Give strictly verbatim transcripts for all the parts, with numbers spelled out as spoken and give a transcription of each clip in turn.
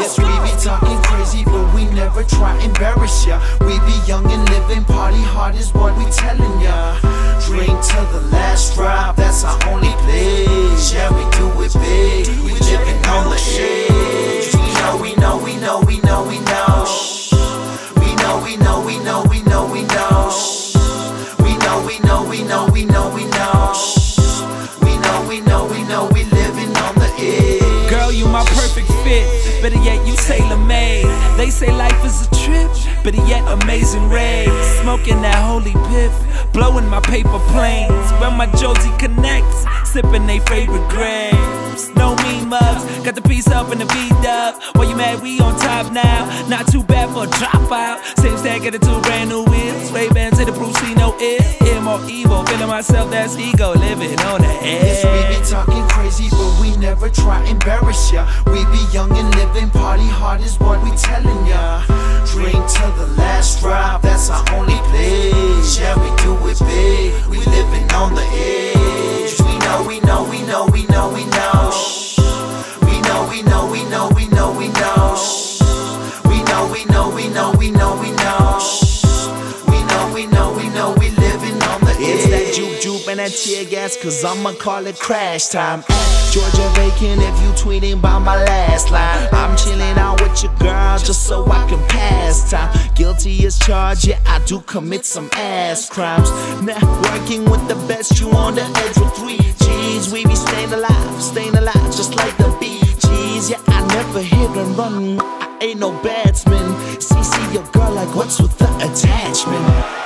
Yes, we be talking crazy, but we never try to embarrass ya. We be young and living, party hard is what we telling ya. Drink till the last drop, that's our only place. Yeah, we do it big, we living on the edge. We know, we know, we know, we know, we know. We know, we know, we know, we know, we know. We know, we know, we know, we know, we know. We know, we know, we know, we living on the edge. Girl, you my perfect fit, better yet you tailor-made. They say life is a trip, better yet amazing rays. Smoking that holy piff, blowing my paper planes. When my Josie connects, sipping they favorite grapes. No mean mugs, got the piece up in the V-dub. Why you mad, we on top now. Not too bad for a dropout. Same stack, get it two brand new wheels. Ray-Ban to the Bruce Lee, no ear. Ear more evil, feeling myself, that's ego. Living on the edge. Yes, we be talking crazy, but we never try to embarrass ya. We be young and living, party hard is what we telling ya. Drink till the last drop, that's our only place. Yeah, we do it big, we living on the edge. We know, we know, we know, we know, we know. We know, we know, we know, we know, we know. We know, we know, we know, we know, we know. We know, we know, we know, we living on the edge. It's that juke juke and that tear gas, cause I'ma call it crash time. Georgia vacant if you tweeting about my last line. I'm chilling out with your girl just so I can pass time. Guilty as charged, yeah, I do commit some ass crimes. Networking with the best, you on the edge with three G's. We be staying alive, staying alive just like the Bee Gees. Yeah, I never hit and run, I ain't no batsman. C C your girl like what's with the attachment?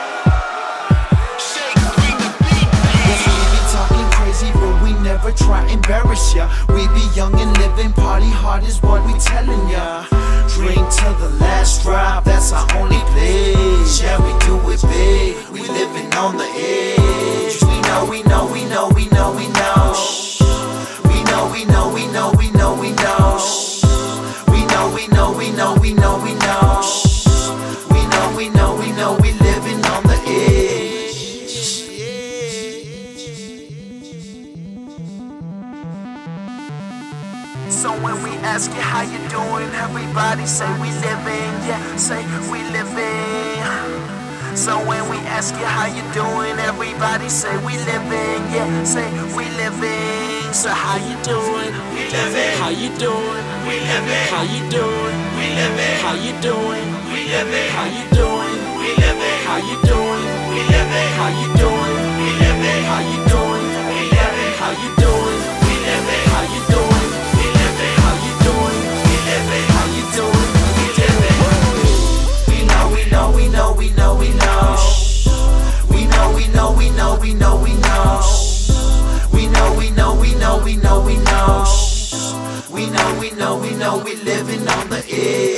Never try to embarrass ya. We be young and living, party hard is what we telling ya. Drink till the last drop, that's our only place. Yeah, we do it big, we living on the edge. We know, we know, we know, we know, we know. We know, we know, we know, we know, we know. We know, we know, we know, we know, we know. We know, we know, we know, we living on the edge. So when we ask you how you doing, everybody say we living, yeah, say we living. So when we ask you how you doing, everybody say we living, yeah, say we living. So how you doing? We living. How you doing? We living. How you doing? We living. How you doing? We living. How you doing? We living. How you doing? We living. How you doing? We living. How you doing? We living. How you doing? We living. How you doing? We living. How you doing? We living. How you doing? We living. We know, we know, we know, we know, we know. We know, we know, we know, we know, we know. We know, we know, we know, we know, we know. We know, we know, we know, we living on the edge.